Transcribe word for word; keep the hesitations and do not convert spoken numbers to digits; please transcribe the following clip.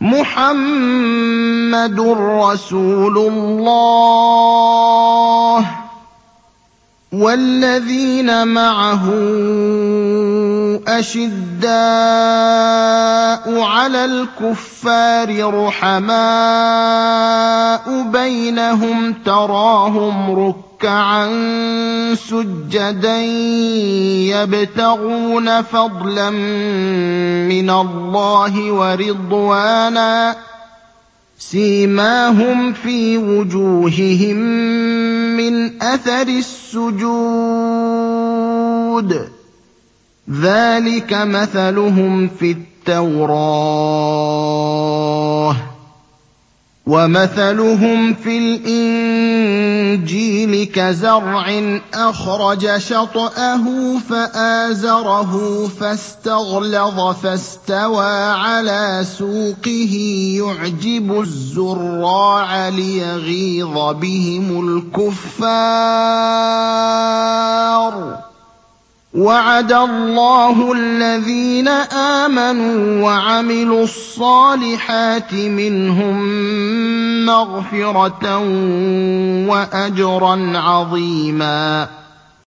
مُّحَمَّدٌ رَّسُولُ اللَّهِ ۚ وَالَّذِينَ مَعَهُ أَشِدَّاءُ عَلَى الْكُفَّارِ رُحَمَاءُ بَيْنَهُمْ تَرَاهُمْ رُكَّعًا سُجَّدًا يَبْتَغُونَ فَضْلًا مِّنَ اللَّهِ وَرِضْوَانًا ۖ سِيمَاهُمْ فِي وُجُوهِهِم مِّنْ أَثَرِ السُّجُودِ ۚ ذَٰلِكَ مَثَلُهُمْ فِي التَّوْرَاةِ ۚ وَمَثَلُهُمْ فِي الْإِنجِيلِ كَزَرْعٍ أَخْرَجَ شَطْأَهُ فَآزَرَهُ فَاسْتَغْلَظَ فَاسْتَوَىٰ عَلَىٰ سُوقِهِ يُعْجِبُ الزُّرَّاعَ لِيَغِيظَ بِهِمُ الْكُفَّارَ ۗ وَعَدَ اللَّهُ الَّذِينَ آمَنُوا وَعَمِلُوا الصَّالِحَاتِ مِنْهُم مَّغْفِرَةً وَأَجْرًا عَظِيمًا